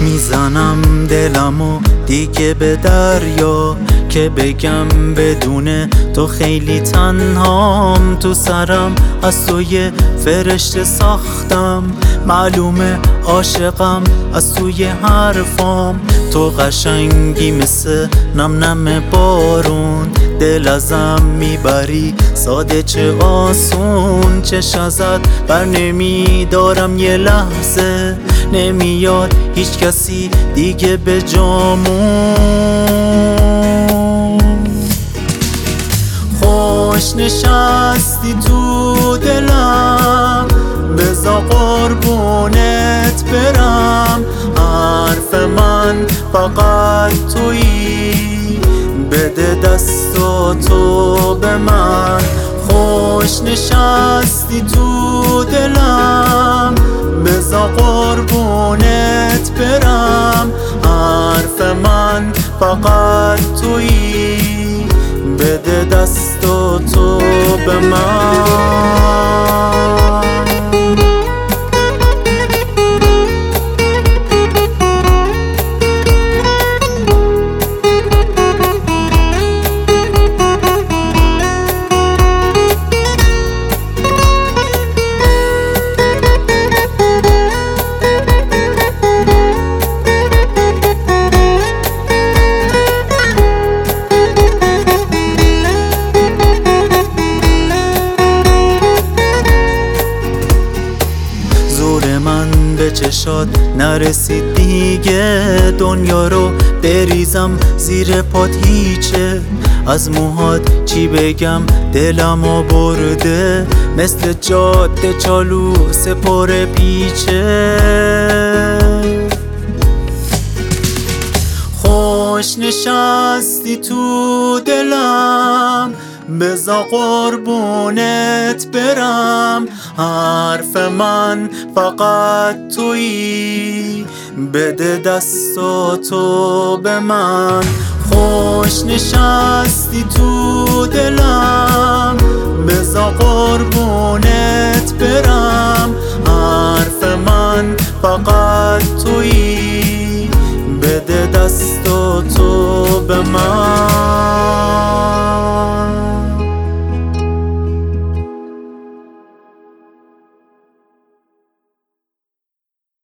میزنم دلمو دیگه به دریا که بگم بدون تو خیلی تنهام. تو سرم از تو یه فرشته ساختم، معلومه عاشقم از توی حرفام. تو قشنگی مثل نم نم بارون، دل ازم میبری ساده چه آسون. چش ازت بر نمیدارم یه لحظه، نمیاد هیچ کسی دیگه به جامون. خوش نشستی تو دلم، بذار قربونت برم. حرف من فقط تویی، بده دستاتو به من. خوش نشستی تو دلم، بذار قربونت برم. حرف من فقط تویی، بده دستاتو به من. من به چشات نرسید دیگه، دنیا رو بریزم زیر پات هیچه. از موهات چی بگم دلمو برده، مثل جاده چالوس پر پیچه. خوش نشستی تو دلم، بذار قربونت برم. حرف من فقط تویی، بده دستاتو به من. خوش نشستی تو دلم، بذار قربونت برم. حرف من فقط تویی، بده دستاتو به من.